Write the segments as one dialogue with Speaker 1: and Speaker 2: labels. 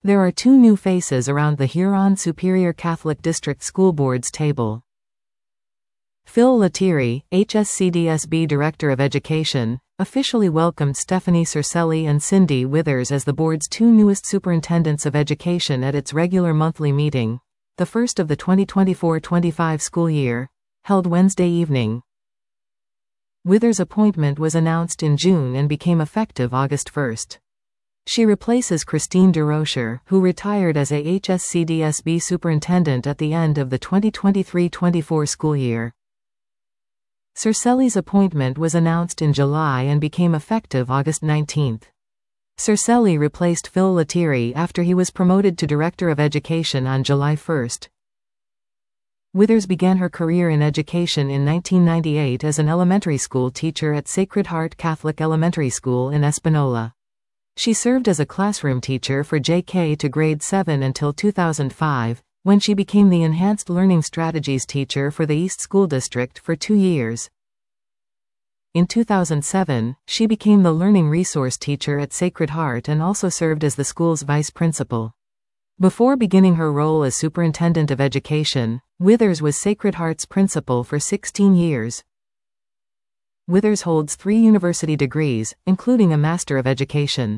Speaker 1: There are two new faces around the Huron Superior Catholic District School Board's table. Phil Lettieri, HSCDSB Director of Education, officially welcomed Stephanie Cercelli and Cindy Withers as the board's two newest superintendents of education at its regular monthly meeting, the first of the 2024-25 school year, held Wednesday evening. Withers' appointment was announced in June and became effective August 1. She replaces Christine DeRocher, who retired as a HSCDSB superintendent at the end of the 2023-24 school year. Cercelli's appointment was announced in July and became effective August 19. Cercelli replaced Phil Lettieri after he was promoted to Director of Education on July 1. Withers began her career in education in 1998 as an elementary school teacher at Sacred Heart Catholic Elementary School in Espanola. She served as a classroom teacher for JK to grade 7 until 2005, when she became the Enhanced Learning Strategies teacher for the East School District for 2 years. In 2007, she became the Learning Resource teacher at Sacred Heart and also served as the school's vice principal. Before beginning her role as Superintendent of Education, Withers was Sacred Heart's principal for 16 years. Withers holds 3 university degrees, including a Master of Education.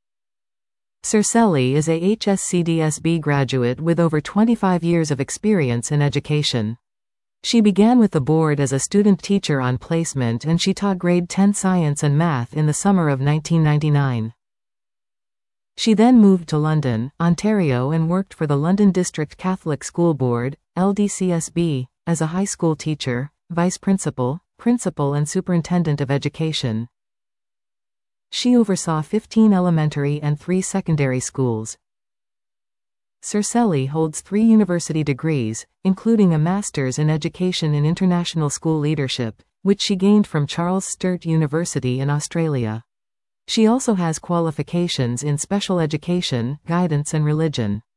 Speaker 1: Cercelli is a HSCDSB graduate with over 25 years of experience in education. She began with the board as a student teacher on placement and she taught grade 10 science and math in the summer of 1999. She then moved to London, Ontario and worked for the London District Catholic School Board, LDCSB, as a high school teacher, vice principal, principal and superintendent of education. She oversaw 15 elementary and 3 secondary schools. Cercelli holds 3 university degrees, including a Master's in Education in International School Leadership, which she gained from Charles Sturt University in Australia. She also has qualifications in special education, guidance and religion.